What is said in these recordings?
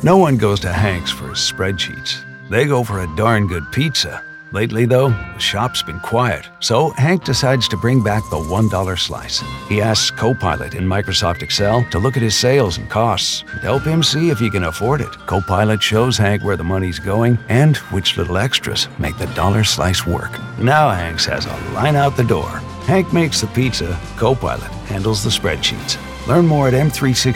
No one goes to Hank's for his spreadsheets. They go for a darn good pizza. Lately, though, the shop's been quiet, so Hank decides to bring back the $1 slice. He asks Copilot in Microsoft Excel to look at his sales and costs and help him see if he can afford it. Copilot shows Hank where the money's going and which little extras make the dollar slice work. Now Hank has a line out the door. Hank makes the pizza, Copilot handles the spreadsheets. Learn more at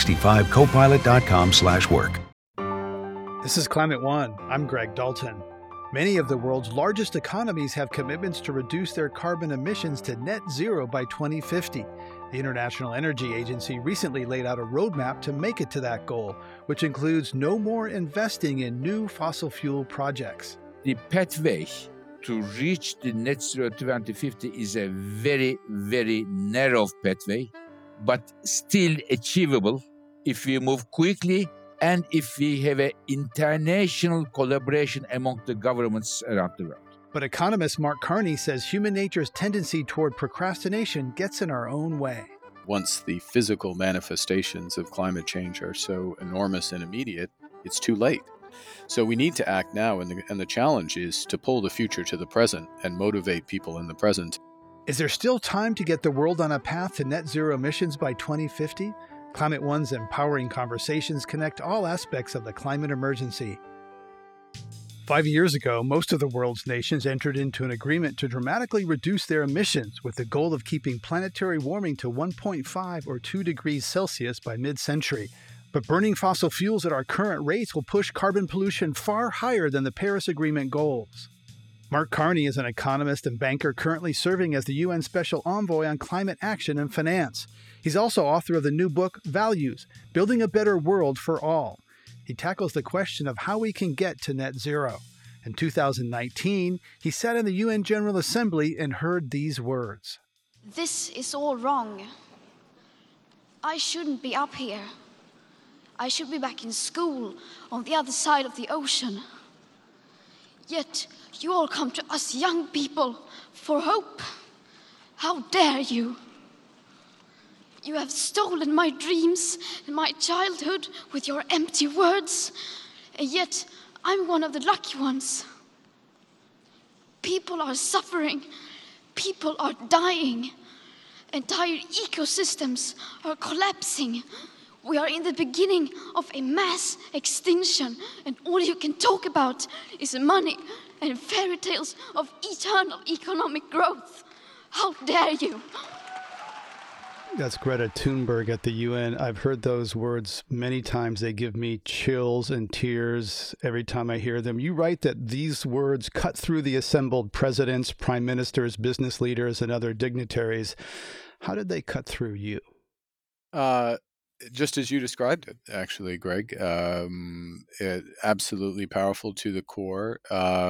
m365copilot.com/work. This is Climate One. I'm Greg Dalton. Many of the world's largest economies have commitments to reduce their carbon emissions to net zero by 2050. The International Energy Agency recently laid out a roadmap to make it to that goal, which includes no more investing in new fossil fuel projects. The pathway to reach the net zero 2050 is a very, very narrow pathway, but still achievable if we move quickly and if we have an international collaboration among the governments around the world. But economist Mark Carney says human nature's tendency toward procrastination gets in our own way. Once the physical manifestations of climate change are so enormous and immediate, it's too late. So we need to act now, and the challenge is to pull the future to the present and motivate people in the present. Is there still time to get the world on a path to net zero emissions by 2050? Climate One's empowering conversations connect all aspects of the climate emergency. 5 years ago, most of the world's nations entered into an agreement to dramatically reduce their emissions with the goal of keeping planetary warming to 1.5 or 2 degrees Celsius by mid-century. But burning fossil fuels at our current rates will push carbon pollution far higher than the Paris Agreement goals. Mark Carney is an economist and banker currently serving as the UN Special Envoy on Climate Action and Finance. He's also author of the new book, Values, Building a Better World for All. He tackles the question of how we can get to net zero. In 2019, he sat in the UN General Assembly and heard these words. This is all wrong. I shouldn't be up here. I should be back in school on the other side of the ocean. Yet you all come to us young people for hope. How dare you? You have stolen my dreams and my childhood with your empty words, and yet I'm one of the lucky ones. People are suffering. People are dying. Entire ecosystems are collapsing. We are in the beginning of a mass extinction, and all you can talk about is money and fairy tales of eternal economic growth. How dare you? That's Greta Thunberg at the UN. I've heard those words many times. They give me chills and tears every time I hear them. You write that these words cut through the assembled presidents, prime ministers, business leaders, and other dignitaries. How did they cut through you? Just as you described it, actually, Greg. Absolutely powerful to the core.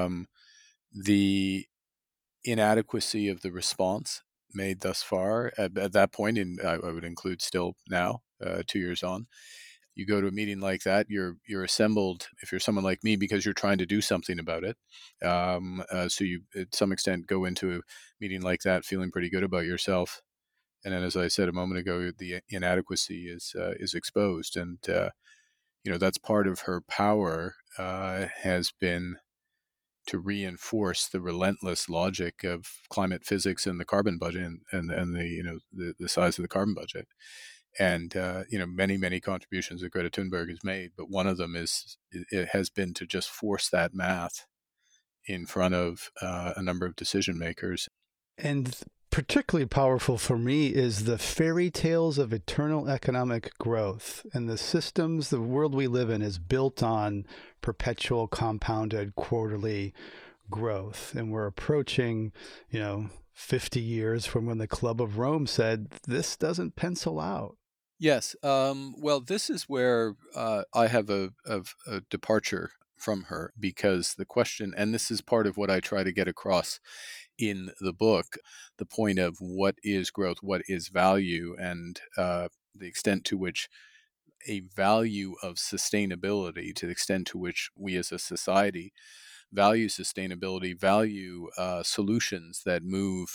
The inadequacy of the response made thus far at that point, and I would include still now, 2 years on. You go to a meeting like that, you're assembled, if you're someone like me, because you're trying to do something about it. So you, at some extent, go into a meeting like that feeling pretty good about yourself. And then, as I said a moment ago, the inadequacy is exposed, and that's part of her power has been to reinforce the relentless logic of climate physics and the carbon budget and the size of the carbon budget. And many contributions that Greta Thunberg has made, but one of them has been to just force that math in front of a number of decision makers. And particularly powerful for me is the fairy tales of eternal economic growth. And the systems, the world we live in is built on perpetual compounded quarterly growth. And we're approaching, 50 years from when the Club of Rome said, this doesn't pencil out. Yes. Well, this is where I have a departure from her, because the question, and this is part of what I try to get across in the book, the point of what is growth, what is value, and the extent to which a value of sustainability, to the extent to which we as a society value sustainability, value solutions that move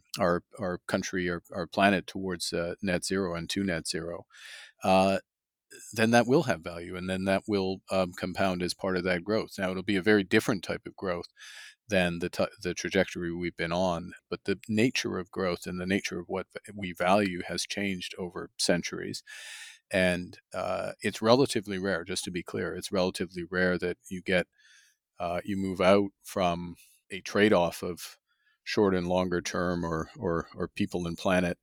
our country, our planet towards net zero and to net zero. then that will have value, and then that will compound as part of that growth. Now, it'll be a very different type of growth than the trajectory we've been on, but the nature of growth and the nature of what we value has changed over centuries. And it's relatively rare, just to be clear, it's relatively rare that you move out from a trade-off of short and longer term or people and planet,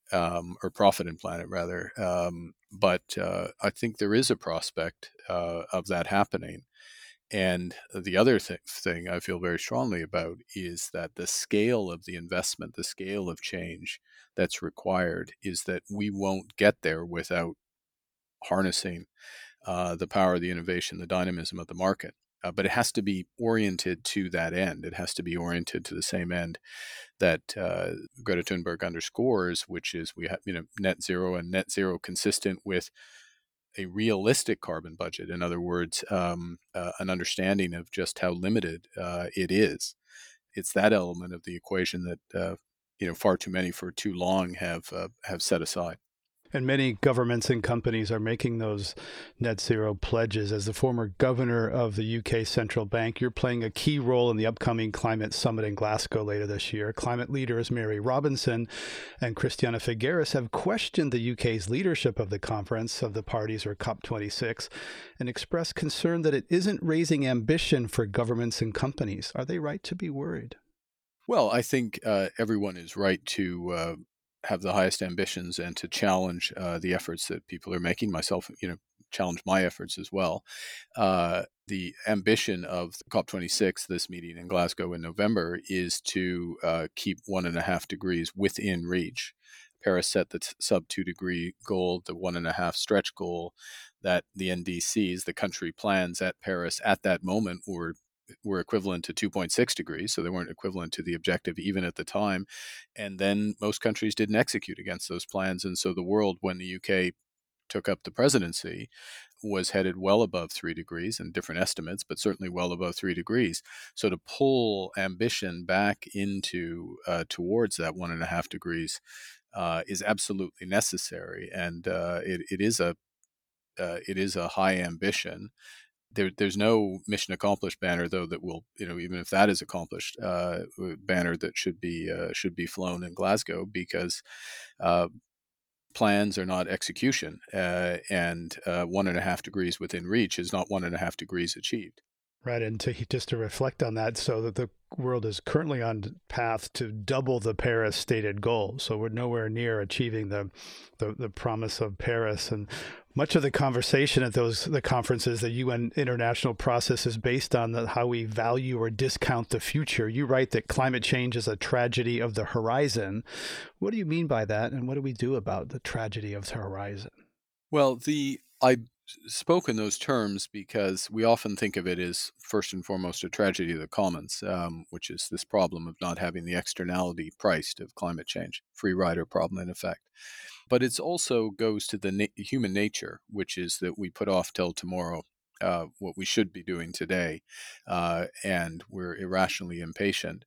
or profit and planet rather. But I think there is a prospect of that happening. And the other thing I feel very strongly about is that the scale of the investment, the scale of change that's required, is that we won't get there without harnessing the power of the innovation, the dynamism of the market. But it has to be oriented to that end. It has to be oriented to the same end that Greta Thunberg underscores, which is we have net zero, and net zero consistent with a realistic carbon budget. In other words, an understanding of just how limited it is. It's that element of the equation that far too many for too long have set aside. And many governments and companies are making those net zero pledges. As the former governor of the UK Central Bank, you're playing a key role in the upcoming climate summit in Glasgow later this year. Climate leaders Mary Robinson and Christiana Figueres have questioned the UK's leadership of the Conference of the Parties, or COP26, and expressed concern that it isn't raising ambition for governments and companies. Are they right to be worried? Well, I think everyone is right to have the highest ambitions and to challenge the efforts that people are making. Myself, challenge my efforts as well. The ambition of COP26, this meeting in Glasgow in November, is to keep 1.5 degrees within reach. Paris set the sub 2 degree goal, the 1.5 stretch goal that the NDCs, the country plans at Paris at that moment, were equivalent to 2.6 degrees, so they weren't equivalent to the objective even at the time. And then most countries didn't execute against those plans. And so the world, when the UK took up the presidency, was headed well above 3 degrees, and different estimates, but certainly well above 3 degrees. So to pull ambition back into towards that 1.5 degrees is absolutely necessary. And it is a high ambition. There's no mission accomplished banner, though, that will, even if that is accomplished, banner that should be flown in Glasgow, because plans are not execution, and 1.5 degrees within reach is not 1.5 degrees achieved. Right, and just to reflect on that, so that the world is currently on path to double the Paris stated goal. So we're nowhere near achieving the promise of Paris. And much of the conversation at the conferences, the UN international process, is based on how we value or discount the future. You write that climate change is a tragedy of the horizon. What do you mean by that, and what do we do about the tragedy of the horizon? Well, I spoke in those terms because we often think of it as first and foremost a tragedy of the commons, which is this problem of not having the externality priced of climate change, free rider problem in effect. But it also goes to the human nature, which is that we put off till tomorrow what we should be doing today, and we're irrationally impatient.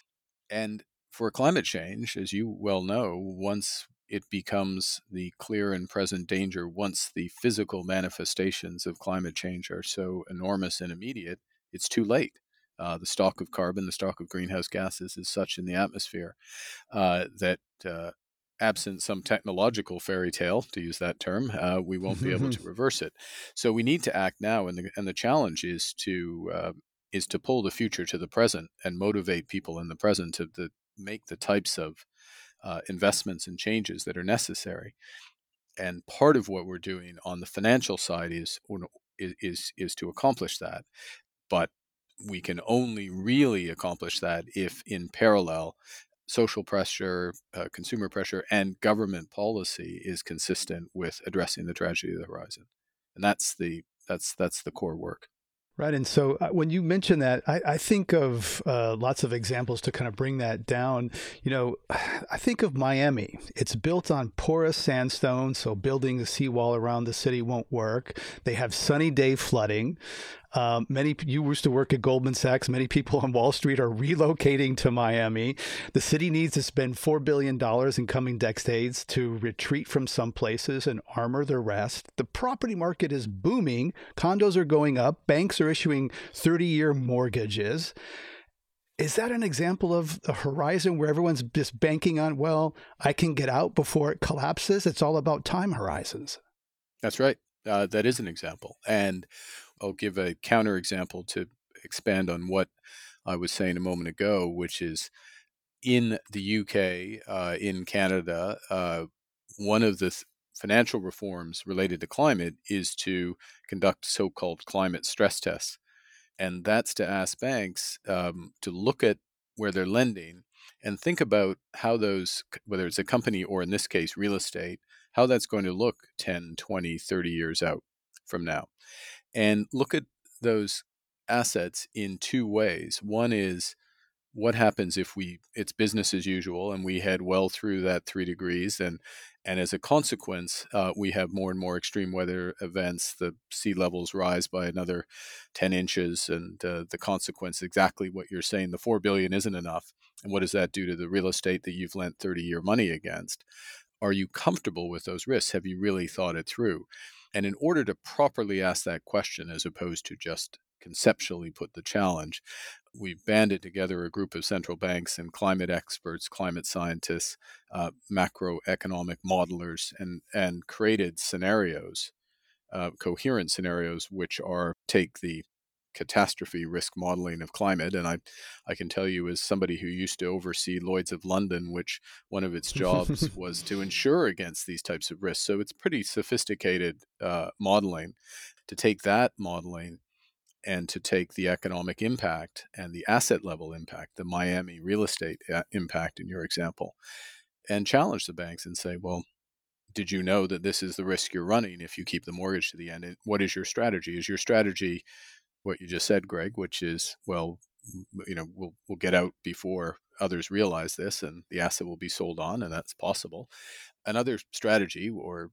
And for climate change, as you well know, once it becomes the clear and present danger, once the physical manifestations of climate change are so enormous and immediate, it's too late. The stock of carbon, the stock of greenhouse gases is such in the atmosphere that absent some technological fairy tale, to use that term, we won't be able to reverse it. So we need to act now, and the challenge is to pull the future to the present and motivate people in the present to make the types of investments and changes that are necessary. And part of what we're doing on the financial side is to accomplish that. But we can only really accomplish that if, in parallel, social pressure, consumer pressure, and government policy is consistent with addressing the tragedy of the horizon. And that's the core work. Right. And so when you mention that, I think of lots of examples to kind of bring that down. I think of Miami. It's built on porous sandstone, so building a seawall around the city won't work. They have sunny day flooding. You used to work at Goldman Sachs. Many people on Wall Street are relocating to Miami. The city needs to spend $4 billion in coming decades to retreat from some places and armor the rest. The property market is booming. Condos are going up. Banks are issuing 30-year mortgages. Is that an example of a horizon where everyone's just banking on, well, I can get out before it collapses? It's all about time horizons. That's right. That is an example. And I'll give a counterexample to expand on what I was saying a moment ago, which is in the UK, in Canada, one of the financial reforms related to climate is to conduct so-called climate stress tests. And that's to ask banks to look at where they're lending and think about how those, whether it's a company or in this case, real estate, how that's going to look 10, 20, 30 years out from now. And look at those assets in two ways. One is what happens if it's business as usual and we head well through that 3 degrees, and as a consequence we have more and more extreme weather events. The sea levels rise by another 10 inches, and the consequence, exactly what you're saying, the $4 billion isn't enough. And what does that do to the real estate that you've lent 30-year money against? Are you comfortable with those risks? Have you really thought it through? And in order to properly ask that question, as opposed to just conceptually put the challenge, we've banded together a group of central banks and climate experts, climate scientists, macroeconomic modelers, and created scenarios, coherent scenarios, which are take the catastrophe risk modeling of climate. And I can tell you, as somebody who used to oversee Lloyd's of London, which one of its jobs was to insure against these types of risks. So it's pretty sophisticated modeling. To take that modeling and to take the economic impact and the asset level impact, the Miami real estate impact in your example, and challenge the banks and say, well, did you know that this is the risk you're running if you keep the mortgage to the end? And what is your strategy? Is your strategy what you just said, Greg, which is, well, we'll get out before others realize this, and the asset will be sold on, and that's possible. Another strategy or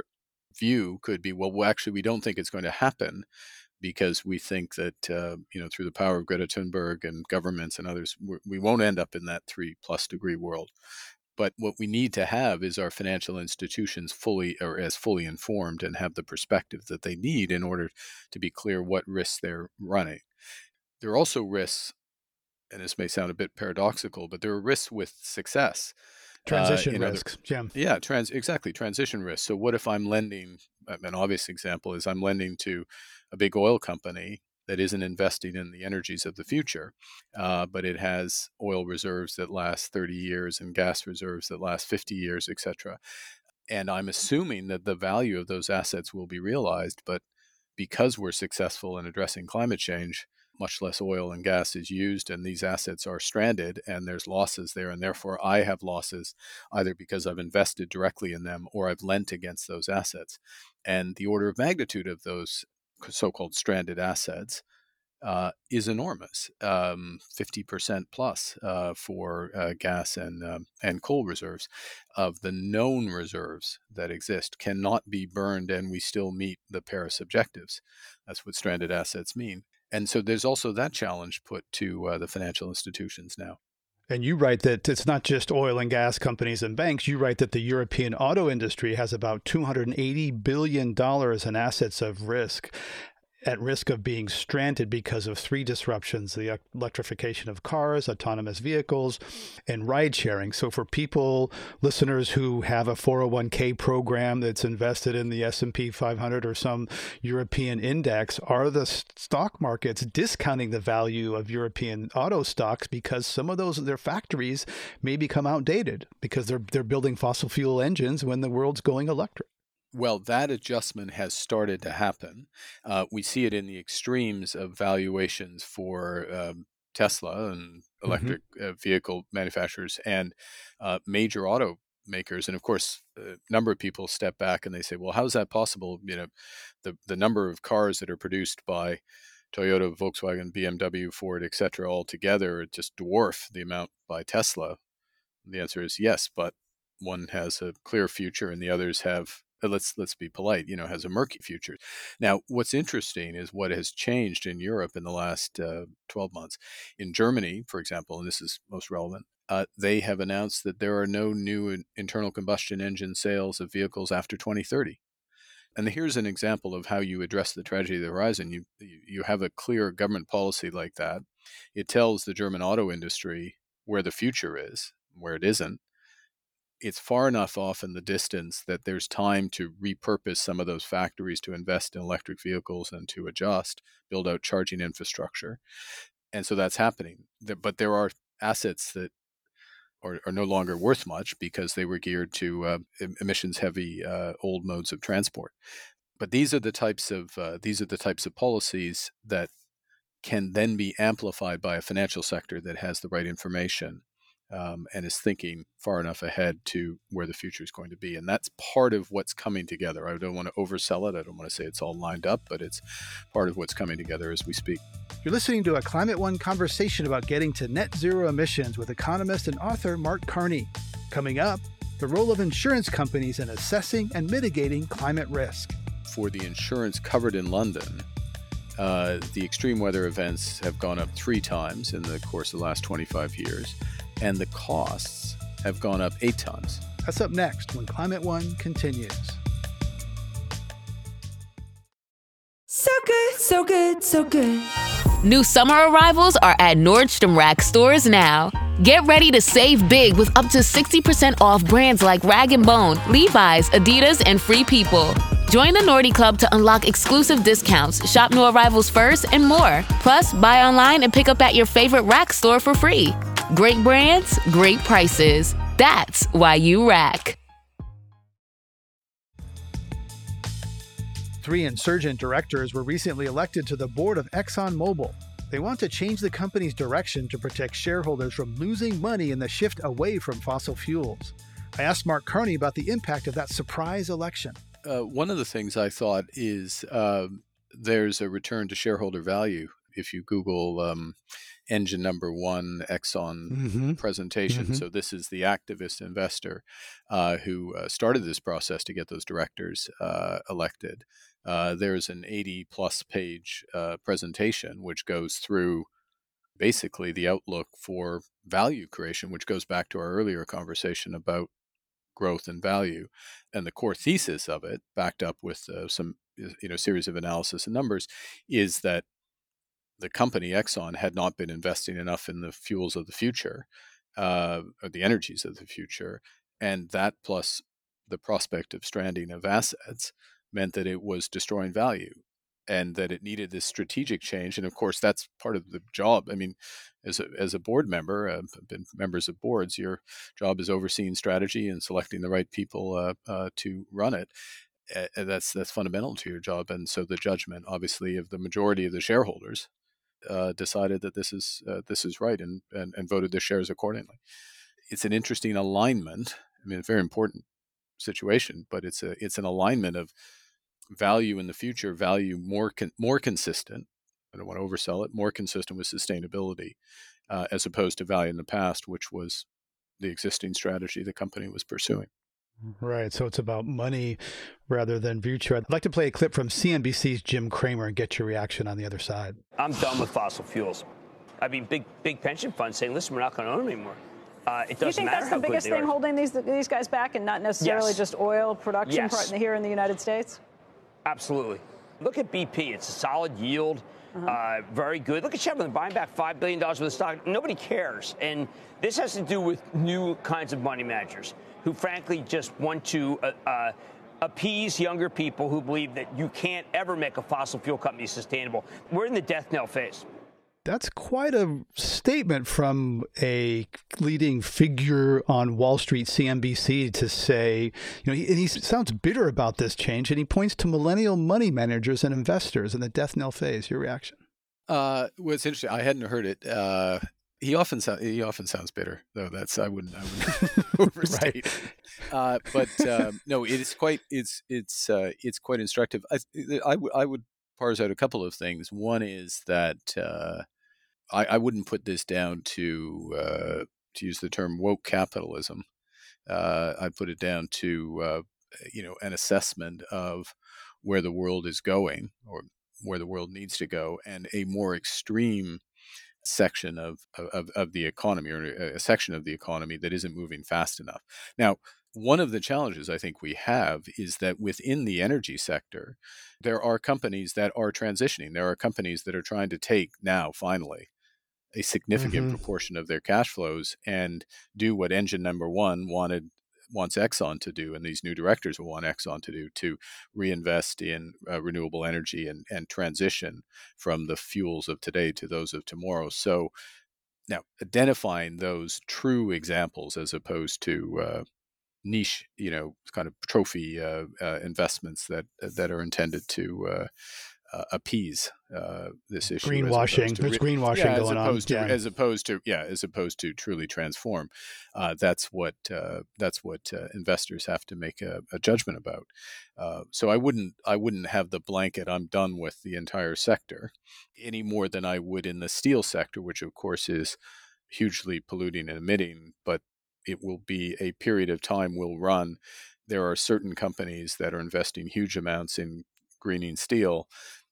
view could be, well, actually, we don't think it's going to happen, because we think that through the power of Greta Thunberg and governments and others, we won't end up in that 3+ degree world. But what we need to have is our financial institutions fully informed and have the perspective that they need in order to be clear what risks they're running. There are also risks, and this may sound a bit paradoxical, but there are risks with success. Transition risks, Yeah, transition risks. So what if I'm lending, an obvious example is I'm lending to a big oil company that isn't investing in the energies of the future, but it has oil reserves that last 30 years and gas reserves that last 50 years, etc. And I'm assuming that the value of those assets will be realized, but because we're successful in addressing climate change, much less oil and gas is used, and these assets are stranded, and there's losses there, and therefore I have losses either because I've invested directly in them or I've lent against those assets. And the order of magnitude of those so-called stranded assets is enormous, 50% plus for gas and coal reserves. Of the known reserves that exist cannot be burned, and we still meet the Paris objectives. That's what stranded assets mean. And so there's also that challenge put to the financial institutions now. And you write that it's not just oil and gas companies and banks. You write that the European auto industry has about $280 billion in assets at risk of being stranded because of 3 disruptions: the electrification of cars, autonomous vehicles, and ride sharing. So for listeners who have a 401k program that's invested in the S&P 500 or some European index, are the stock markets discounting the value of European auto stocks because some of their factories may become outdated because they're building fossil fuel engines when the world's going electric? Well, that adjustment has started to happen. We see it in the extremes of valuations for Tesla and electric vehicle manufacturers and major automakers. And of course, a number of people step back and they say, well, how is that possible? The number of cars that are produced by Toyota, Volkswagen, BMW, Ford, et cetera, all together just dwarf the amount by Tesla. The answer is yes, but one has a clear future and the others have let's be polite, has a murky future. Now, what's interesting is what has changed in Europe in the last 12 months. In Germany, for example, and this is most relevant, they have announced that there are no new internal combustion engine sales of vehicles after 2030. And here's an example of how you address the tragedy of the horizon. You have a clear government policy like that. It tells the German auto industry where the future is, where it isn't. It's far enough off in the distance that there's time to repurpose some of those factories to invest in electric vehicles and to build out charging infrastructure. And so that's happening. But there are assets that are no longer worth much because they were geared to emissions-heavy old modes of transport. But these are the types of policies that can then be amplified by a financial sector that has the right information and is thinking far enough ahead to where the future is going to be. And that's part of what's coming together. I don't want to oversell it. I don't want to say it's all lined up, but it's part of what's coming together as we speak. You're listening to a Climate One conversation about getting to net zero emissions with economist and author Mark Carney. Coming up, the role of insurance companies in assessing and mitigating climate risk. For the insurance covered in London, the extreme weather events have gone up 3 times in the course of the last 25 years, and the costs have gone up 8 times. That's up next when Climate One continues. So good, so good, so good. New summer arrivals are at Nordstrom Rack stores now. Get ready to save big with up to 60% off brands like Rag & Bone, Levi's, Adidas, and Free People. Join the Nordy Club to unlock exclusive discounts, shop new arrivals first, and more. Plus, buy online and pick up at your favorite Rack store for free. Great brands, great prices. That's why you Rack. 3 insurgent directors were recently elected to the board of ExxonMobil. They want to change the company's direction to protect shareholders from losing money in the shift away from fossil fuels. I asked Mark Carney about the impact of that surprise election. One of the things I thought is there's a return to shareholder value. If you Google engine number 1 Exxon presentation, so this is the activist investor who started this process to get those directors elected. There's an 80-plus page presentation which goes through basically the outlook for value creation, which goes back to our earlier conversation about growth and value. And the core thesis of it, backed up with some series of analysis and numbers, is that the company Exxon had not been investing enough in the fuels of the future, or the energies of the future, and that plus the prospect of stranding of assets meant that it was destroying value and that it needed this strategic change. And of course, that's part of the job. I mean, as a board member, I've been members of boards, your job is overseeing strategy and selecting the right people to run it. That's fundamental to your job. And so the judgment, obviously, of the majority of the shareholders decided that this is right and voted their shares accordingly. It's an interesting alignment. I mean, a very important situation, but it's an alignment of value in the future, value more consistent. I don't want to oversell it. More consistent with sustainability, as opposed to value in the past, which was the existing strategy the company was pursuing. Right. So it's about money rather than future. I'd like to play a clip from CNBC's Jim Cramer and get your reaction on the other side. I'm done with fossil fuels. I mean, big pension funds saying, listen, we're not going to own them anymore. It doesn't you think matter that's the biggest thing holding these guys back, and not necessarily just oil production here in the United States? Absolutely. Look at BP. It's a solid yield. Very good. Look at Chevron buying back $5 billion worth of stock. Nobody cares. And this has to do with new kinds of money managers who, frankly, just want to appease younger people who believe that you can't ever make a fossil fuel company sustainable. We're in the death knell phase. That's quite a statement from a leading figure on Wall Street, CNBC, to say, and he sounds bitter about this change, and he points to millennial money managers and investors in the death knell phase. Your reaction? Well, it's interesting. I hadn't heard it. He often sounds bitter, though. I wouldn't overstate. Right. But no, it's quite instructive. I would parse out a couple of things. One is that I wouldn't put this down to use the term woke capitalism. I'd put it down to an assessment of where the world is going or where the world needs to go, and a more extreme section of the economy, or a section of the economy that isn't moving fast enough. Now, one of the challenges I think we have is that within the energy sector, there are companies that are transitioning. There are companies that are trying to take now, finally, a significant proportion of their cash flows and do what engine number one wants Exxon to do, and these new directors will want Exxon to do, to reinvest in renewable energy and transition from the fuels of today to those of tomorrow. So now identifying those true examples as opposed to niche, kind of trophy investments that are intended to appease this issue. Greenwashing. There's greenwashing going on. As opposed to truly transform. That's what investors have to make a judgment about. So I wouldn't have the blanket "I'm done with the entire sector" any more than I would in the steel sector, which of course is hugely polluting and emitting, but it will be a period of time will run. There are certain companies that are investing huge amounts in greening steel,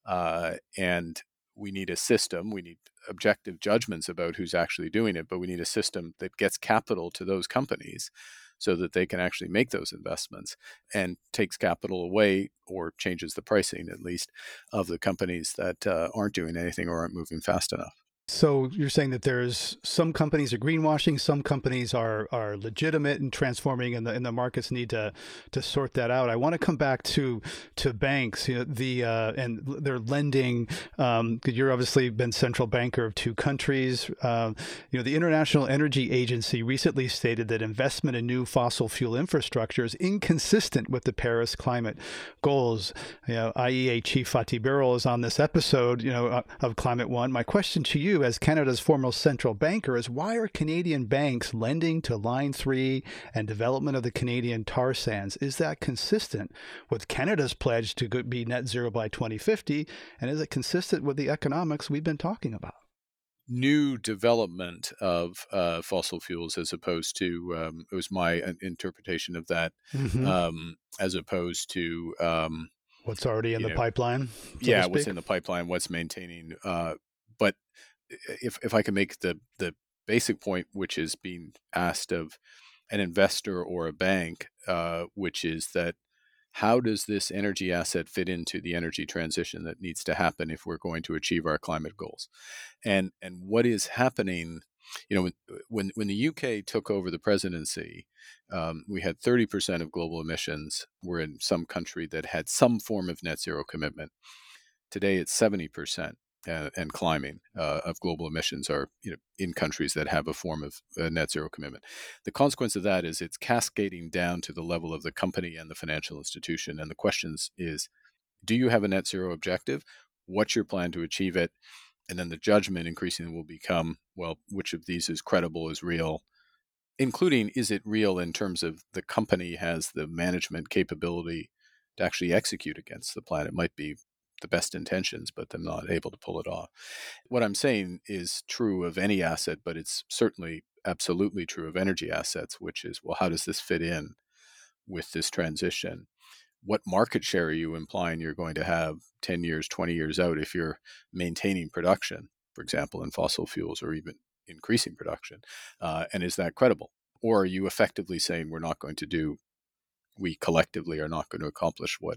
and we need a system. We need objective judgments about who's actually doing it, but we need a system that gets capital to those companies so that they can actually make those investments, and takes capital away, or changes the pricing at least, of the companies that aren't doing anything or aren't moving fast enough. So you're saying that there's some companies are greenwashing, some companies are legitimate and transforming, and the markets need to sort that out. I want to come back to banks, and their lending. You're obviously been central banker of two countries. The International Energy Agency recently stated that investment in new fossil fuel infrastructure is inconsistent with the Paris climate goals. IEA Chief Fatih Birol is on this episode, of Climate One. My question to you, as Canada's foremost central banker, is why are Canadian banks lending to Line 3 and development of the Canadian tar sands? Is that consistent with Canada's pledge to be net zero by 2050? And is it consistent with the economics we've been talking about? New development of fossil fuels, as opposed to, it was my interpretation of that, as opposed to what's already in the pipeline. What's in the pipeline, what's maintaining. But if I can make the basic point, which is being asked of an investor or a bank, which is that how does this energy asset fit into the energy transition that needs to happen if we're going to achieve our climate goals? And what is happening, when the UK took over the presidency, we had 30% of global emissions were in some country that had some form of net zero commitment. Today it's 70%. And climbing of global emissions are in countries that have a form of net zero commitment. The consequence of that is it's cascading down to the level of the company and the financial institution. And the question is, do you have a net zero objective? What's your plan to achieve it? And then the judgment increasingly will become, well, which of these is credible, is real, including, is it real in terms of the company has the management capability to actually execute against the plan? It might be the best intentions, but they're not able to pull it off. What I'm saying is true of any asset, but it's certainly absolutely true of energy assets, which is, well, how does this fit in with this transition? What market share are you implying you're going to have 10 years, 20 years out if you're maintaining production, for example, in fossil fuels, or even increasing production? And is that credible? Or are you effectively saying we collectively are not going to accomplish what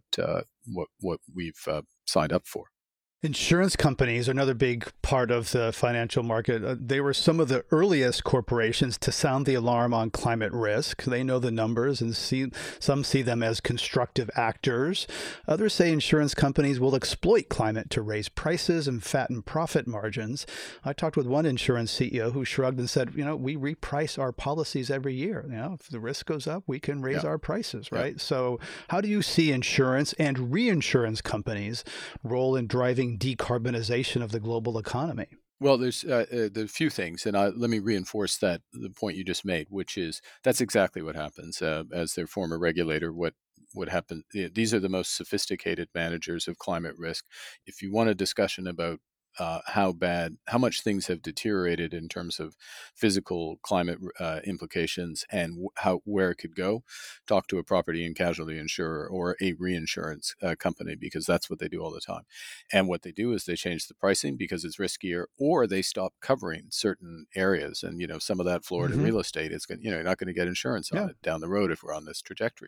we've signed up for? Insurance companies are another big part of the financial market. They were some of the earliest corporations to sound the alarm on climate risk. They know the numbers, and some see them as constructive actors. Others say insurance companies will exploit climate to raise prices and fatten profit margins. I talked with one insurance CEO who shrugged and said, we reprice our policies every year. If the risk goes up, we can raise our prices, right? So how do you see insurance and reinsurance companies' role in driving decarbonization of the global economy? Well, there's a few things, and let me reinforce the point you just made, which is that's exactly what happens. As their former regulator, what happens? These are the most sophisticated managers of climate risk. If you want a discussion about how much things have deteriorated in terms of physical climate implications and where it could go, talk to a property and casualty insurer or a reinsurance company, because that's what they do all the time. And what they do is they change the pricing because it's riskier, or they stop covering certain areas. And, some of that Florida real estate is going, you're not going to get insurance on it down the road if we're on this trajectory.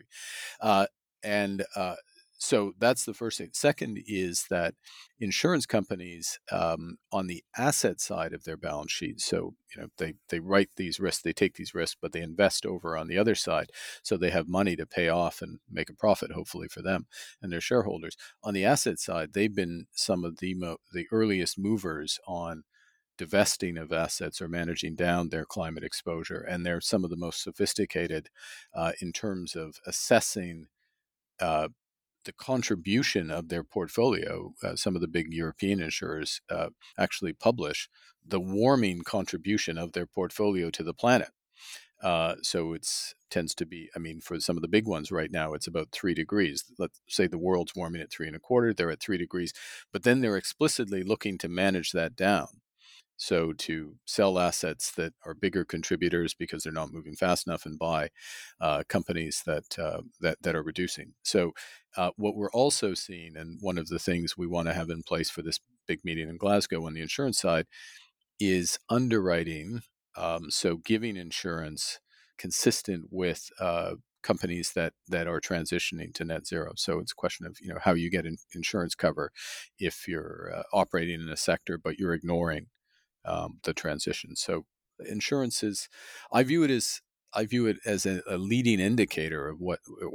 So that's the first thing. Second is that insurance companies on the asset side of their balance sheet, so they write these risks, they take these risks, but they invest over on the other side, so they have money to pay off and make a profit, hopefully for them and their shareholders. On the asset side, they've been some of the earliest movers on divesting of assets or managing down their climate exposure, and they're some of the most sophisticated in terms of assessing the contribution of their portfolio. Some of the big European insurers actually publish the warming contribution of their portfolio to the planet. So it tends to be, for some of the big ones right now, it's about 3 degrees. Let's say the world's warming at 3.25, they're at 3 degrees, but then they're explicitly looking to manage that down. So to sell assets that are bigger contributors because they're not moving fast enough, and buy companies that are reducing. So what we're also seeing, and one of the things we want to have in place for this big meeting in Glasgow on the insurance side, is underwriting. So giving insurance consistent with companies that are transitioning to net zero. So it's a question of how you get insurance cover if you're operating in a sector but you're ignoring the transition. So insurance is, I view it as a leading indicator of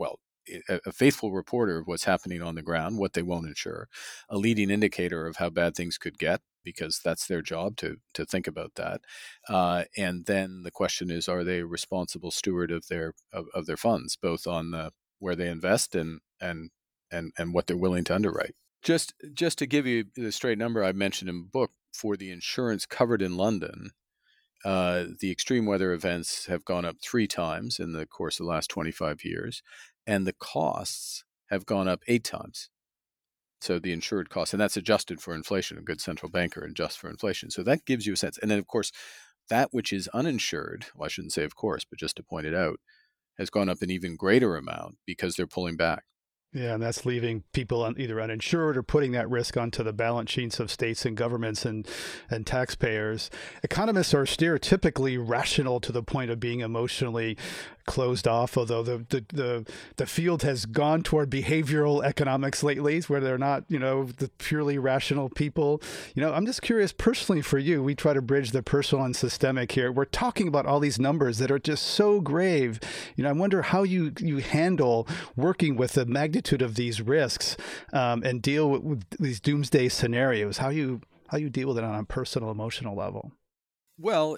a faithful reporter of what's happening on the ground, what they won't insure, a leading indicator of how bad things could get, because that's their job to think about that. And then the question is, are they a responsible steward of their funds, both on where they invest and what they're willing to underwrite. Just to give you the straight number I mentioned in the book, for the insurance covered in London, the extreme weather events have gone up 3 times in the course of the last 25 years, and the costs have gone up 8 times. So the insured costs, and that's adjusted for inflation. A good central banker adjusts for inflation. So that gives you a sense. And then, of course, that which is uninsured, well, I shouldn't say of course, but just to point it out, has gone up an even greater amount because they're pulling back. Yeah, and that's leaving people either uninsured or putting that risk onto the balance sheets of states and governments and taxpayers. Economists are stereotypically rational to the point of being emotionally closed off, although the field has gone toward behavioral economics lately, where they're not, the purely rational people. I'm just curious personally for you, we try to bridge the personal and systemic here. We're talking about all these numbers that are just so grave. I wonder how you handle working with the magnitude of these risks and deal with these doomsday scenarios. How you deal with it on a personal, emotional level. Well,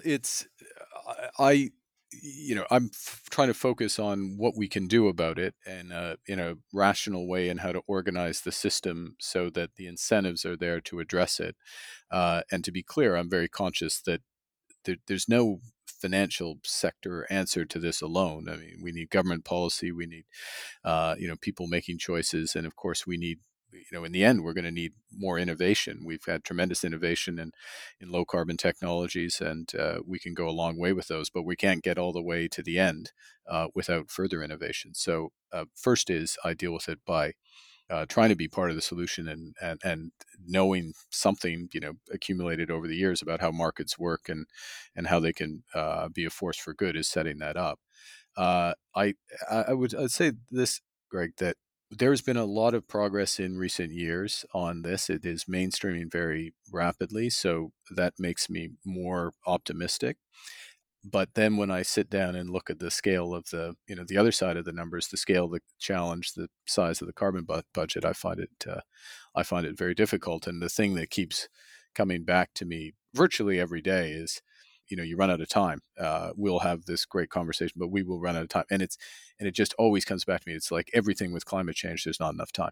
I'm trying to focus on what we can do about it, and in a rational way, and how to organize the system so that the incentives are there to address it. And to be clear, I'm very conscious that there's no financial sector answer to this alone. I mean, we need government policy, we need people making choices, and of course we need, in the end, we're going to need more innovation. We've had tremendous innovation in low carbon technologies, and we can go a long way with those, but we can't get all the way to the end without further innovation. So first is I deal with it by trying to be part of the solution, and knowing something accumulated over the years about how markets work and how they can be a force for good is setting that up. I'd say this, Greg, that there's been a lot of progress in recent years on this. It is mainstreaming very rapidly, so that makes me more optimistic. But then when I sit down and look at the scale of the other side of the numbers, the scale of the challenge, the size of the carbon budget, I find it very difficult. And the thing that keeps coming back to me virtually every day is, you run out of time. We'll have this great conversation, but we will run out of time. And it just always comes back to me. It's like everything with climate change, there's not enough time.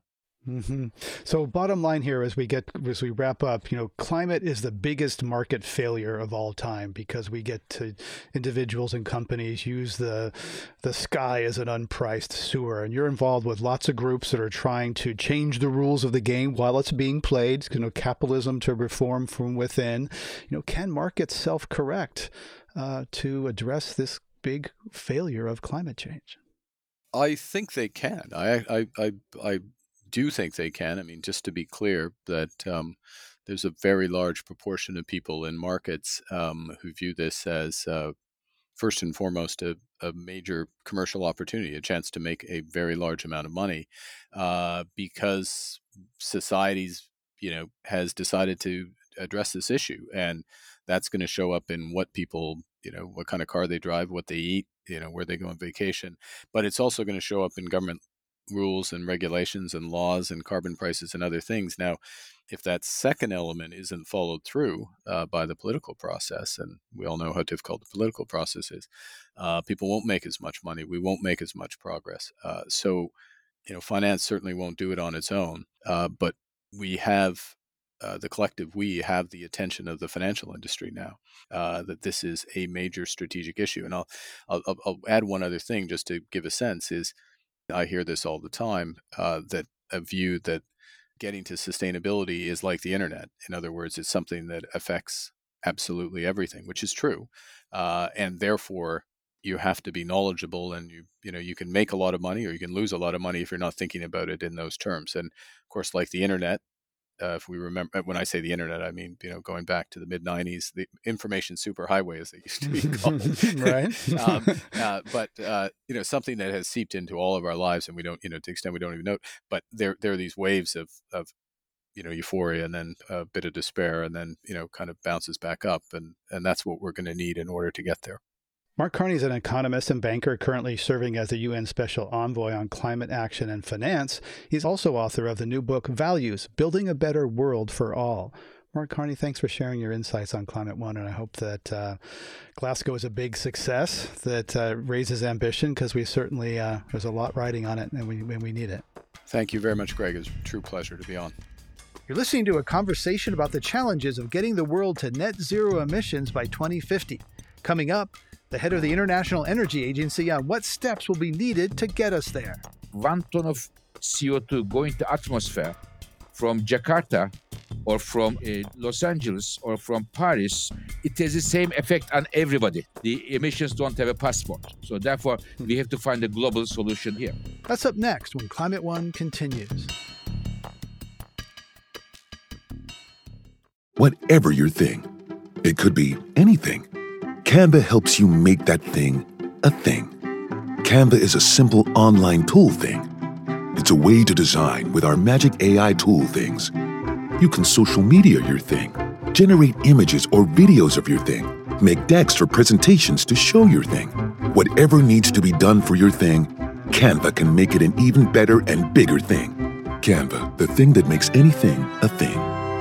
Mm-hmm. So bottom line here, as we wrap up, climate is the biggest market failure of all time because we get to individuals and companies use the sky as an unpriced sewer. And you're involved with lots of groups that are trying to change the rules of the game while it's being played, capitalism to reform from within. Can markets self-correct to address this big failure of climate change? I think they can. I do think they can. I mean, just to be clear, that there's a very large proportion of people in markets who view this as first and foremost a major commercial opportunity, a chance to make a very large amount of money, because society's has decided to address this issue, and that's going to show up in what people what kind of car they drive, what they eat, where they go on vacation, but it's also going to show up in government rules and regulations and laws and carbon prices and other things. Now, if that second element isn't followed through by the political process, and we all know how difficult the political process is, people won't make as much money. We won't make as much progress. So, finance certainly won't do it on its own. But we have the collective. We have the attention of the financial industry now. That this is a major strategic issue. And I'll add one other thing just to give a sense is, I hear this all the time, that a view that getting to sustainability is like the internet. In other words, it's something that affects absolutely everything, which is true. And therefore, you have to be knowledgeable, and you can make a lot of money or you can lose a lot of money if you're not thinking about it in those terms. And of course, like the internet, if we remember, when I say the internet, I mean, going back to the mid 90s, the information superhighway, as they used to be called. Right. But something that has seeped into all of our lives, and we don't, to the extent we don't even know. But there are these waves of euphoria, and then a bit of despair, and then kind of bounces back up, and that's what we're going to need in order to get there. Mark Carney is an economist and banker currently serving as the UN Special Envoy on Climate Action and Finance. He's also author of the new book, Values, Building a Better World for All. Mark Carney, thanks for sharing your insights on Climate One, and I hope that Glasgow is a big success that raises ambition, because we certainly, there's a lot riding on it, and we need it. Thank you very much, Greg. It's a true pleasure to be on. You're listening to a conversation about the challenges of getting the world to net zero emissions by 2050. Coming up, the head of the International Energy Agency on what steps will be needed to get us there. 1 ton of CO2 going to atmosphere from Jakarta or from Los Angeles or from Paris, it has the same effect on everybody. The emissions don't have a passport. So therefore, we have to find a global solution here. That's up next when Climate One continues. Whatever your thing, it could be anything. Canva helps you make that thing a thing. Canva is a simple online tool thing. It's a way to design with our magic AI tool things. You can social media your thing, generate images or videos of your thing, make decks or presentations to show your thing. Whatever needs to be done for your thing, Canva can make it an even better and bigger thing. Canva, the thing that makes anything a thing.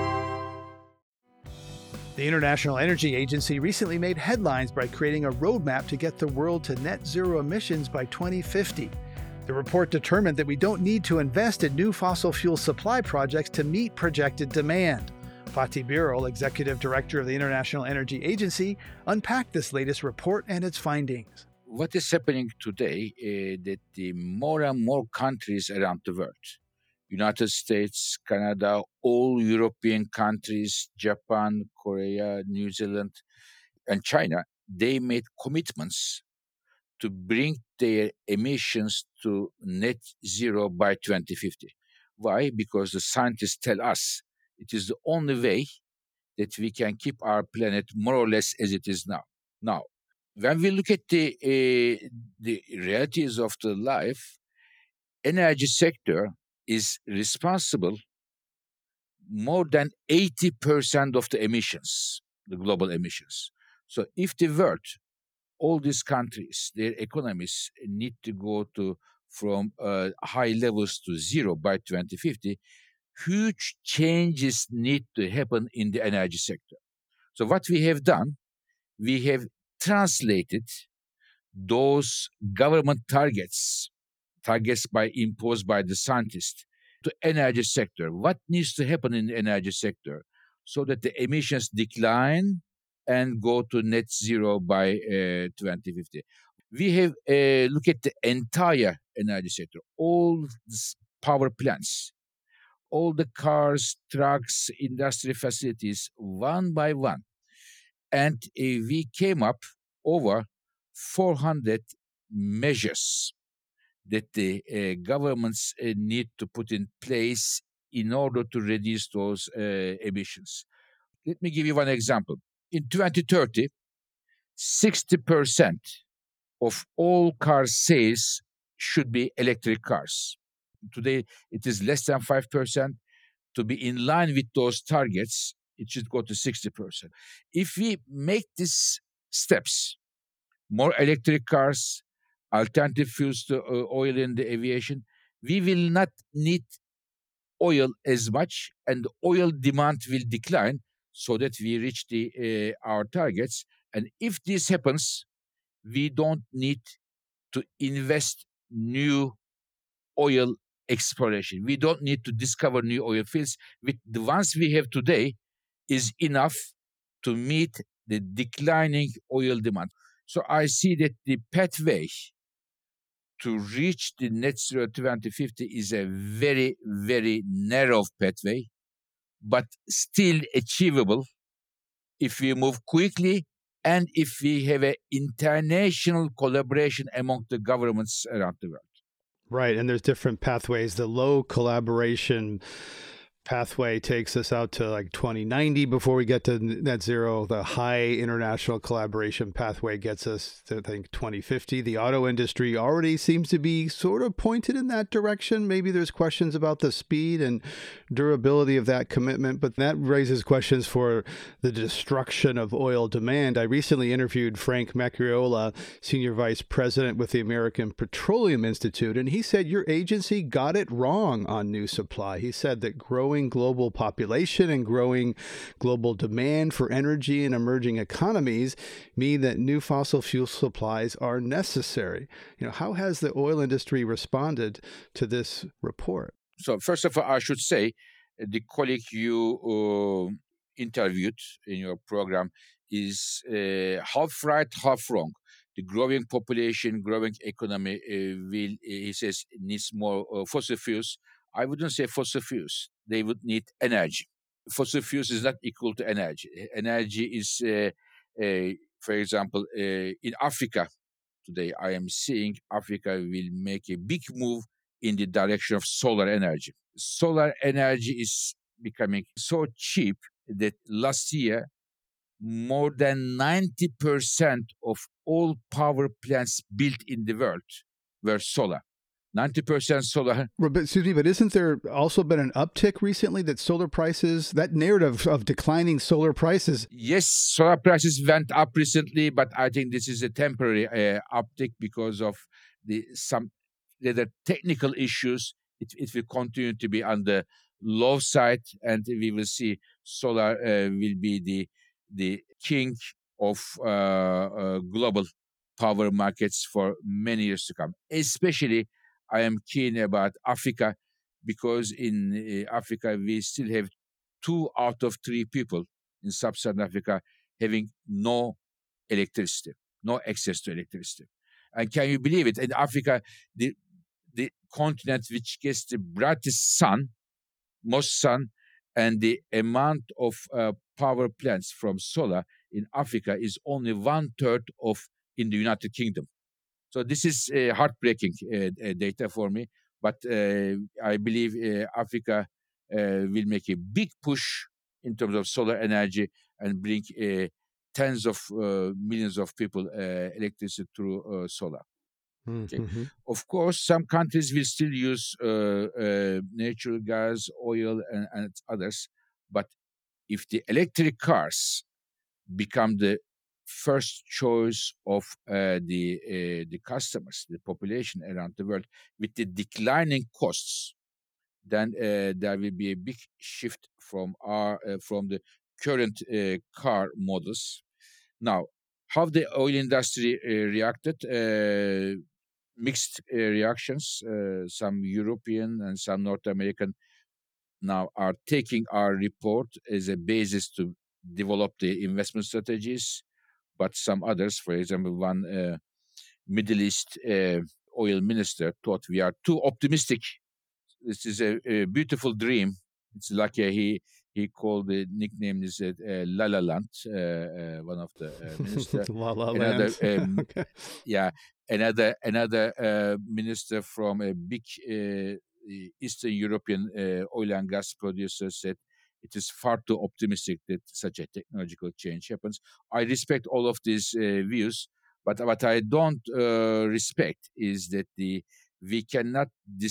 The International Energy Agency recently made headlines by creating a roadmap to get the world to net zero emissions by 2050. The report determined that we don't need to invest in new fossil fuel supply projects to meet projected demand. Fatih Birol, Executive Director of the International Energy Agency, unpacked this latest report and its findings. What is happening today is that the more and more countries around the world, United States, Canada, all European countries, Japan, Korea, New Zealand, and China, they made commitments to bring their emissions to net zero by 2050. Why? Because the scientists tell us it is the only way that we can keep our planet more or less as it is now. Now, when we look at the realities of the life, energy sector is responsible more than 80% of the emissions, the global emissions. So if the world, all these countries, their economies need to go from high levels to zero by 2050, huge changes need to happen in the energy sector. So what we have done, we have translated those government targets imposed by the scientists, to energy sector. What needs to happen in the energy sector so that the emissions decline and go to net zero by 2050? We have look at the entire energy sector, all these power plants, all the cars, trucks, industry facilities, one by one. And we came up over 400 measures that the governments need to put in place in order to reduce those emissions. Let me give you one example. In 2030, 60% of all car sales should be electric cars. Today, it is less than 5%. To be in line with those targets, it should go to 60%. If we make these steps, more electric cars, alternative fuels to oil in the aviation, we will not need oil as much, and oil demand will decline so that we reach our targets. And if this happens, we don't need to invest new oil exploration. We don't need to discover new oil fields. With the ones we have today is enough to meet the declining oil demand. So I see that the pathway to reach the net zero 2050 is a very, very narrow pathway, but still achievable if we move quickly and if we have an international collaboration among the governments around the world. Right. And there's different pathways. The low collaboration pathway takes us out to like 2090 before we get to net zero. The high international collaboration pathway gets us to, I think, 2050. The auto industry already seems to be sort of pointed in that direction. Maybe there's questions about the speed and durability of that commitment, but that raises questions for the destruction of oil demand. I recently interviewed Frank Macchiola, Senior Vice President with the American Petroleum Institute, and he said your agency got it wrong on new supply. He said that growing global population and growing global demand for energy in emerging economies mean that new fossil fuel supplies are necessary. How has the oil industry responded to this report? So first of all, I should say the colleague you interviewed in your program is half right, half wrong. The growing population, growing economy will, he says, needs more fossil fuels. I wouldn't say fossil fuels. They would need energy. Fossil fuels is not equal to energy. Energy is, for example, in Africa today, I am seeing Africa will make a big move in the direction of solar energy. Solar energy is becoming so cheap that last year, more than 90% of all power plants built in the world were solar. 90% solar. But excuse me, but isn't there also been an uptick recently that solar prices, that narrative of declining solar prices? Yes, solar prices went up recently, but I think this is a temporary uptick because of the technical issues. It will continue to be on the low side, and we will see solar will be the king of global power markets for many years to come. Especially, I am keen about Africa because in Africa we still have 2 out of 3 people in sub-Saharan Africa having no electricity, no access to electricity. And can you believe it? In Africa, the continent which gets the brightest sun, most sun, and the amount of power plants from solar in Africa is only 1/3 of in the United Kingdom. So this is heartbreaking data for me, but I believe Africa will make a big push in terms of solar energy and bring tens of millions of people electricity through solar. Okay. Mm-hmm. Of course, some countries will still use natural gas, oil, and others, but if the electric cars become the first choice of the customers, the population around the world, with the declining costs, then there will be a big shift from the current car models. Now, how the oil industry reacted? mixed reactions. Some European and some North American now are taking our report as a basis to develop the investment strategies, but some others, for example, one Middle East oil minister thought we are too optimistic. This is a beautiful dream. It's like he called the nickname is La La Land, one of the minister. La La Another, Land. Okay. yeah, another minister from a big Eastern European oil and gas producer said it is far too optimistic that such a technological change happens. I respect all of these views, but what I don't respect is that we cannot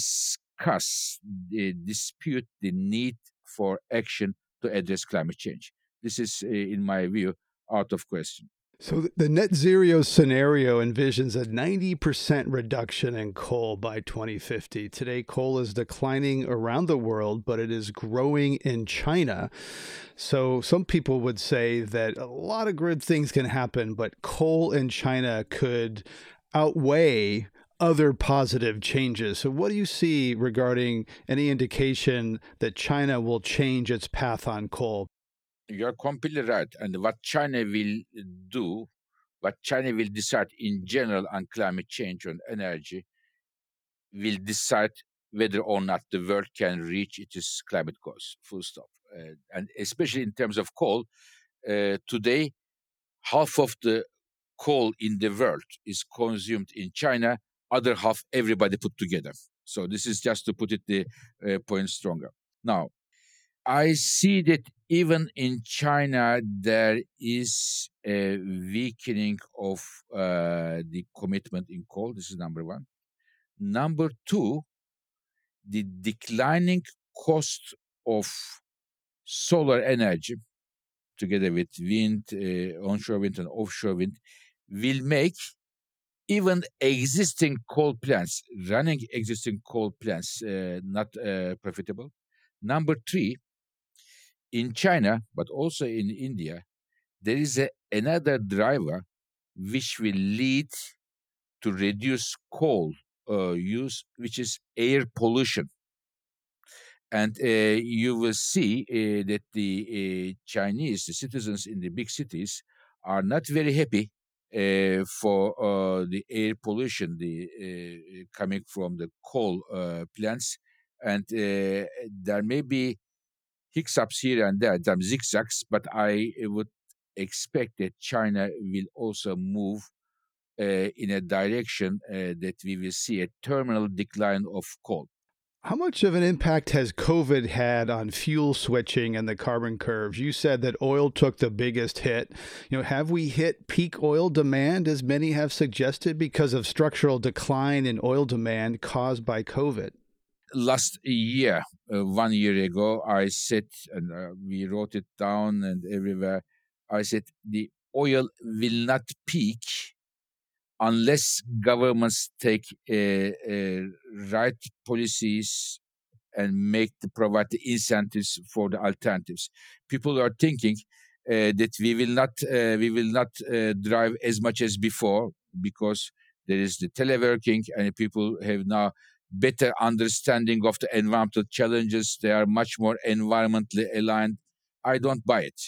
dispute the need for action to address climate change. This is, in my view, out of question. So the net zero scenario envisions a 90% reduction in coal by 2050. Today, coal is declining around the world, but it is growing in China. So some people would say that a lot of good things can happen, but coal in China could outweigh other positive changes. So what do you see regarding any indication that China will change its path on coal? You're completely right. And what China will do, what China will decide in general on climate change and energy, will decide whether or not the world can reach its climate goals, full stop. And especially in terms of coal, today, half of the coal in the world is consumed in China, other half everybody put together. So this is just to put it the point stronger. Now, I see that even in China, there is a weakening of the commitment in coal. This is number one. Number two, the declining cost of solar energy, together with wind, onshore wind and offshore wind, will make even existing coal plants, running existing coal plants, not profitable. Number three, in China, but also in India, there is another driver which will lead to reduce coal use, which is air pollution. And you will see that the Chinese, the citizens in the big cities, are not very happy for the air pollution coming from the coal plants. And there may be hiccups here and there, some zigzags, but I would expect that China will also move in a direction that we will see a terminal decline of coal. How much of an impact has COVID had on fuel switching and the carbon curves? You said that oil took the biggest hit. Have we hit peak oil demand, as many have suggested, because of structural decline in oil demand caused by COVID? Last year, 1 year ago, I said, and we wrote it down and everywhere, I said the oil will not peak unless governments take right policies and provide the incentives for the alternatives. People are thinking that we will not drive as much as before because there is the teleworking and people have now better understanding of the environmental challenges. They are much more environmentally aligned. I don't buy it.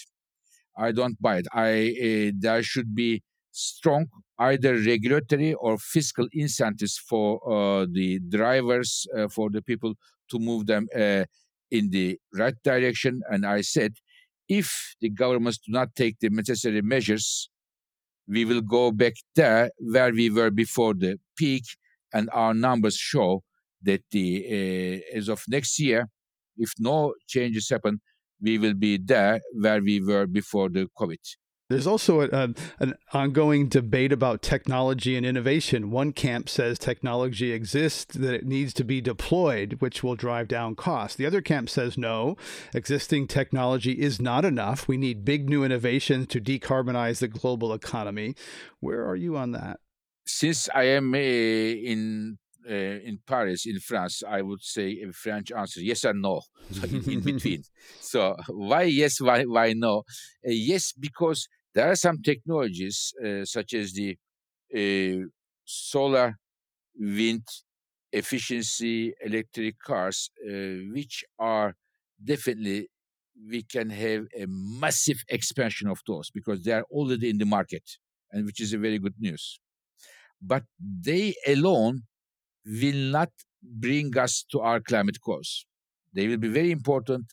There should be strong either regulatory or fiscal incentives for the drivers, for the people to move them in the right direction. And I said, if the governments do not take the necessary measures, we will go back there where we were before the peak, and our numbers show that as of next year, if no changes happen, we will be there where we were before the COVID. There's also an ongoing debate about technology and innovation. One camp says technology exists, that it needs to be deployed, which will drive down costs. The other camp says no, existing technology is not enough. We need big new innovations to decarbonize the global economy. Where are you on that? Since I am in Paris, in France, I would say a French answer, yes and no, in between. So why yes, why no? Yes, because there are some technologies such as the solar wind, efficiency, electric cars, which are definitely we can have a massive expansion of those because they are already in the market, and which is a very good news. But they alone will not bring us to our climate goals. They will be very important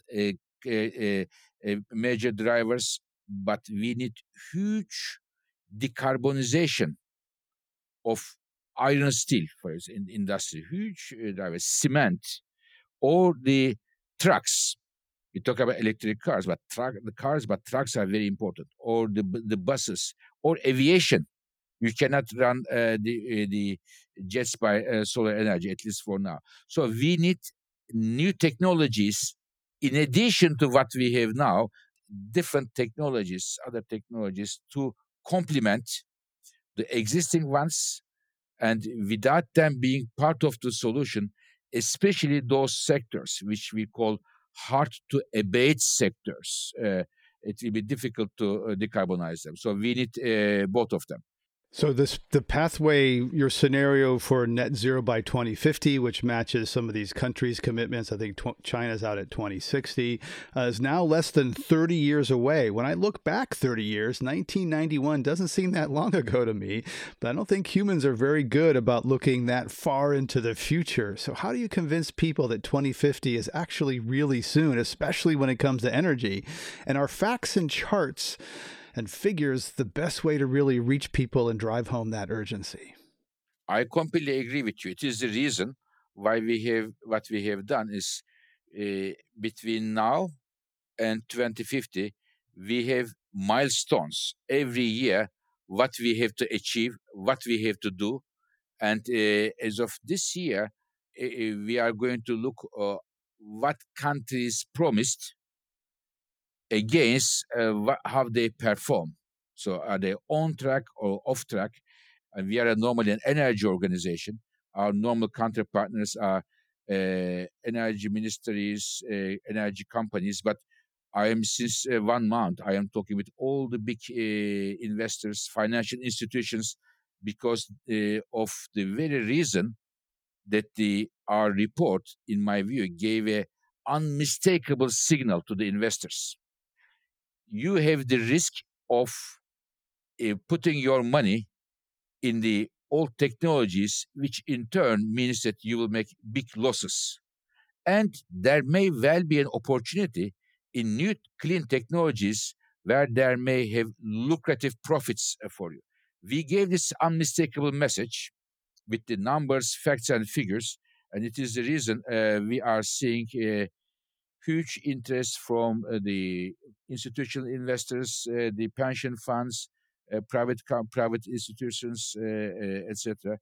major drivers, but we need huge decarbonization of iron and steel, for example, in industry, huge drivers, cement, or the trucks. We talk about electric cars, but trucks are very important, or the buses, or aviation. You cannot run the jets by solar energy, at least for now. So we need new technologies in addition to what we have now, different technologies, other technologies to complement the existing ones, and without them being part of the solution, especially those sectors which we call hard to abate sectors, it will be difficult to decarbonize them. So we need both of them. So the pathway, your scenario for net zero by 2050, which matches some of these countries' commitments, I think China's out at 2060, is now less than 30 years away. When I look back 30 years, 1991 doesn't seem that long ago to me, but I don't think humans are very good about looking that far into the future. So how do you convince people that 2050 is actually really soon, especially when it comes to energy? And are facts and charts and figures the best way to really reach people and drive home that urgency? I completely agree with you. It is the reason why we have what we have done is between now and 2050, we have milestones every year, what we have to achieve, what we have to do. And as of this year, we are going to look what countries promised against how they perform. So are they on track or off track? And we are normally an energy organization. Our normal counterpartners are energy ministries, energy companies. But I am since 1 month, I am talking with all the big investors, financial institutions, because of the very reason that our report, in my view, gave a unmistakable signal to the investors. You have the risk of putting your money in the old technologies, which in turn means that you will make big losses. And there may well be an opportunity in new clean technologies where there may have lucrative profits for you. We gave this unmistakable message with the numbers, facts, and figures, and it is the reason we are seeing huge interest from the institutional investors, the pension funds, private institutions, etc.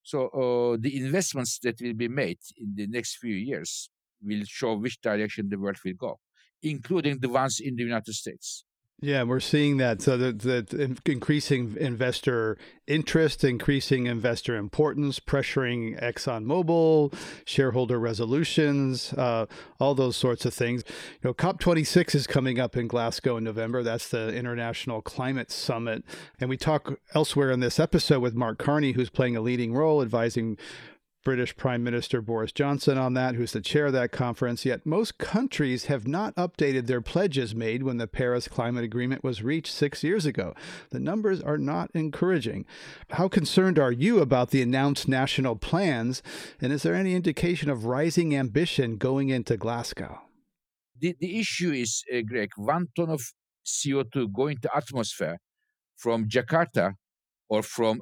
So the investments that will be made in the next few years will show which direction the world will go, including the ones in the United States. Yeah, we're seeing that. So the increasing investor interest, increasing investor importance, pressuring ExxonMobil, shareholder resolutions, all those sorts of things. You know, COP26 is coming up in Glasgow in November. That's the International Climate Summit. And we talk elsewhere in this episode with Mark Carney, who's playing a leading role advising British Prime Minister Boris Johnson on that, who's the chair of that conference. Yet most countries have not updated their pledges made when the Paris Climate Agreement was reached 6 years ago. The numbers are not encouraging. How concerned are you about the announced national plans? And is there any indication of rising ambition going into Glasgow? The issue is, Greg, 1 ton of CO2 going to atmosphere from Jakarta or from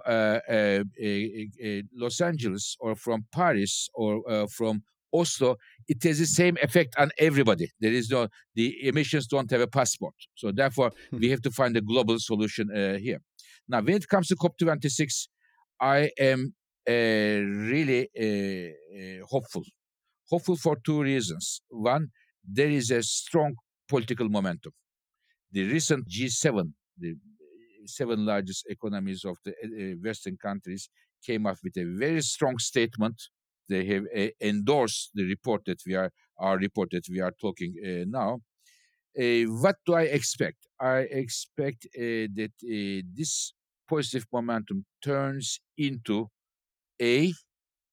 Los Angeles, or from Paris, or from Oslo, it has the same effect on everybody. The emissions don't have a passport. So therefore, we have to find a global solution here. Now, when it comes to COP26, I am really hopeful. Hopeful for 2 reasons. One, there is a strong political momentum. The recent G7, the 7 largest economies of the Western countries, came up with a very strong statement. They have endorsed the report that we are talking now. What do I expect? I expect that this positive momentum turns into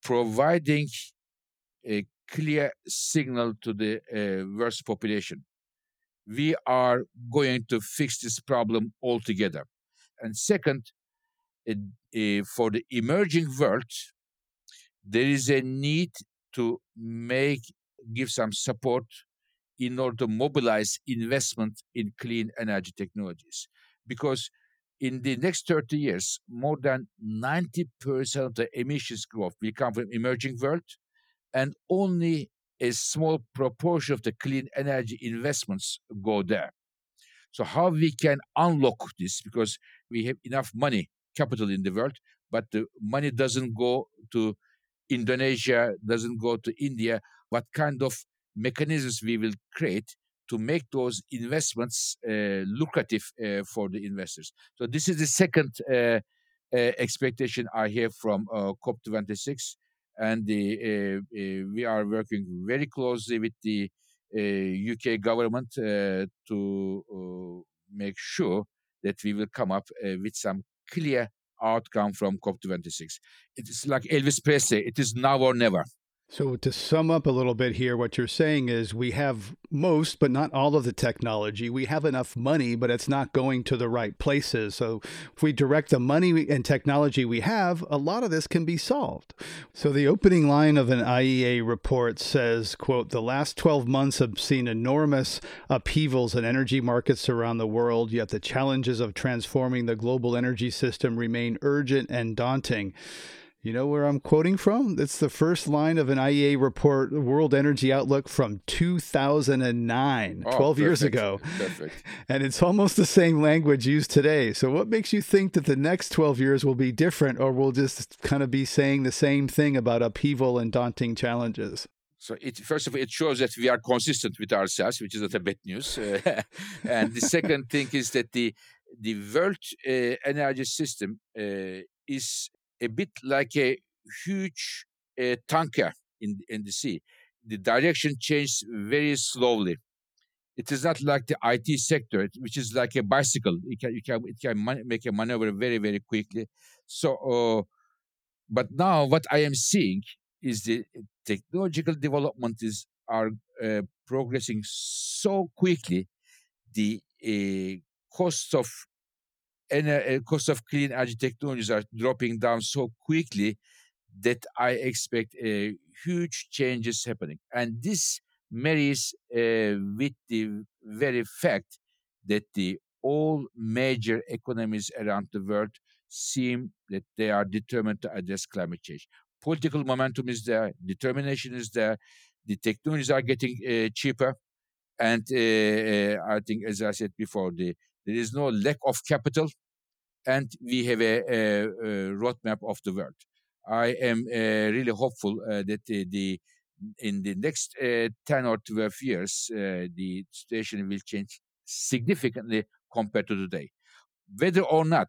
providing a clear signal to the world's population. We are going to fix this problem altogether. And second, for the emerging world, there is a need to give some support in order to mobilize investment in clean energy technologies. Because in the next 30 years, more than 90% of the emissions growth will come from emerging world, and only a small proportion of the clean energy investments go there. So how we can unlock this, because we have enough money, capital in the world, but the money doesn't go to Indonesia, doesn't go to India. What kind of mechanisms we will create to make those investments lucrative for the investors? So this is the second expectation I have from COP26. And we are working very closely with the UK government to make sure that we will come up with some clear outcome from COP26. It is like Elvis Presley, it is now or never. So to sum up a little bit here, what you're saying is we have most, but not all of the technology. We have enough money, but it's not going to the right places. So if we direct the money and technology we have, a lot of this can be solved. So the opening line of an IEA report says, quote, "The last 12 months have seen enormous upheavals in energy markets around the world, yet the challenges of transforming the global energy system remain urgent and daunting." You know where I'm quoting from? It's the first line of an IEA report, World Energy Outlook from 2009, 12 years ago. Perfect. And it's almost the same language used today. So what makes you think that the next 12 years will be different, or we'll just kind of be saying the same thing about upheaval and daunting challenges? So first of all, it shows that we are consistent with ourselves, which is not a bad news. And the second thing is that the world energy system is a bit like a huge tanker in the sea. The direction changes very slowly. It is not like the IT sector, which is like a bicycle. It can make a maneuver very, very quickly. So, but now what I am seeing is the technological development are progressing so quickly. The cost of clean energy technologies are dropping down so quickly that I expect huge changes happening. And this marries with the very fact that all major economies around the world seem that they are determined to address climate change. Political momentum is there, determination is there, the technologies are getting cheaper, and I think, as I said before, there is no lack of capital, and we have a roadmap of the world. I am really hopeful that in the next 10 or 12 years, the situation will change significantly compared to today. Whether or not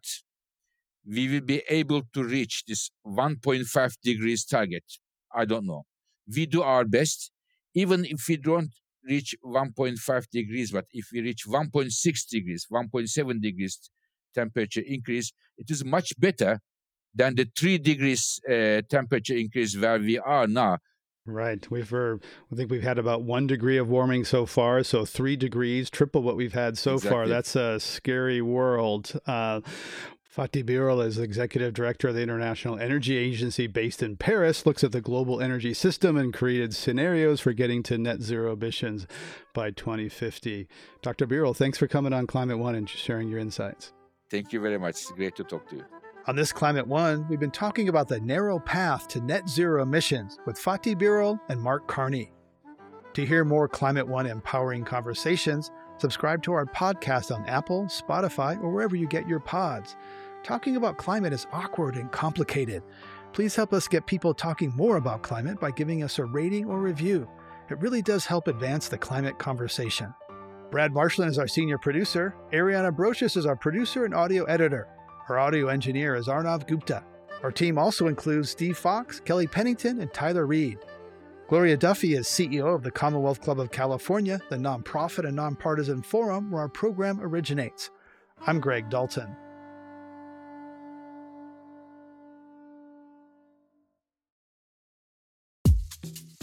we will be able to reach this 1.5 degrees target, I don't know. We do our best, even if we don't reach 1.5 degrees, but if we reach 1.6 degrees, 1.7 degrees temperature increase, it is much better than the 3 degrees temperature increase where we are now. Right. I think we've had about 1 degree of warming so far. So 3 degrees, triple what we've had so far. That's a scary world. Fatih Birol is Executive Director of the International Energy Agency based in Paris, looks at the global energy system and created scenarios for getting to net zero emissions by 2050. Dr. Birol, thanks for coming on Climate One and sharing your insights. Thank you very much. It's great to talk to you. On this Climate One, we've been talking about the narrow path to net zero emissions with Fatih Birol and Mark Carney. To hear more Climate One empowering conversations, subscribe to our podcast on Apple, Spotify, or wherever you get your pods. Talking about climate is awkward and complicated. Please help us get people talking more about climate by giving us a rating or review. It really does help advance the climate conversation. Brad Marshland is our senior producer. Ariana Brocious is our producer and audio editor. Our audio engineer is Arnav Gupta. Our team also includes Steve Fox, Kelly Pennington, and Tyler Reed. Gloria Duffy is CEO of the Commonwealth Club of California, the nonprofit and nonpartisan forum where our program originates. I'm Greg Dalton.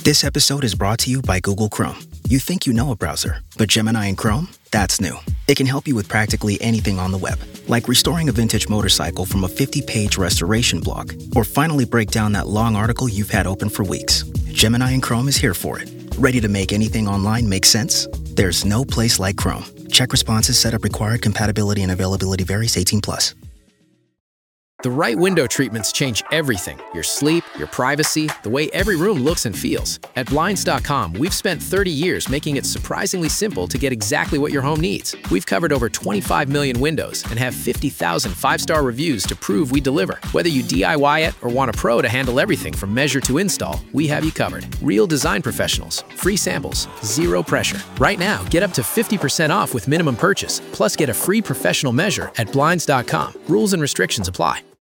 This episode is brought to you by Google Chrome. You think you know a browser, but Gemini and Chrome? That's new. It can help you with practically anything on the web, like restoring a vintage motorcycle from a 50-page restoration blog, or finally break down that long article you've had open for weeks. Gemini and Chrome is here for it. Ready to make anything online make sense? There's no place like Chrome. Check responses, setup required, compatibility and availability varies, 18+. The right window treatments change everything. Your sleep, your privacy, the way every room looks and feels. At Blinds.com, we've spent 30 years making it surprisingly simple to get exactly what your home needs. We've covered over 25 million windows and have 50,000 five-star reviews to prove we deliver. Whether you DIY it or want a pro to handle everything from measure to install, we have you covered. Real design professionals, free samples, zero pressure. Right now, get up to 50% off with minimum purchase, plus get a free professional measure at Blinds.com. Rules and restrictions apply.